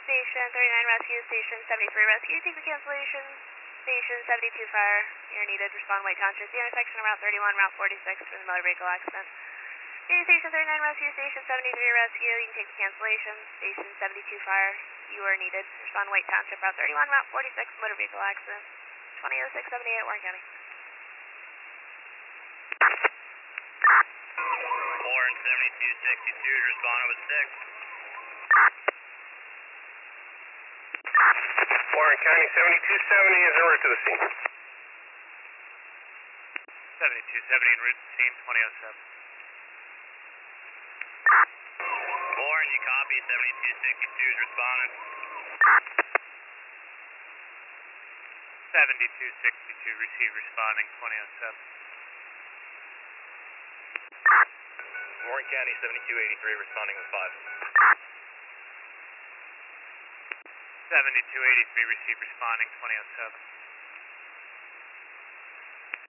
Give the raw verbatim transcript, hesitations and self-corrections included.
Station thirty-nine rescue, Station seventy-three rescue, take the cancellation. Station seventy-two fire, you're needed, respond White Township, the intersection of Route thirty-one, Route forty-six for the motor vehicle accident. Station thirty-nine rescue, Station seventy-three rescue, you can take the cancellation. Station seventy-two fire, you are needed, respond White Township, Route thirty-one, Route forty-six, motor vehicle accident. twenty oh six seventy-eight, Warren County. Warren seventy-two sixty-two is responding with six. Warren County seventy-two seventy is en route to the scene. seventy-two seventy en route to the scene, twenty oh seven. Warren, you copy, seventy-two sixty-two is responding. seventy-two sixty-two, receive responding, twenty oh seven. Warren County seventy-two eighty-three responding with five. seventy-two eighty-three, receive responding, twenty oh seven.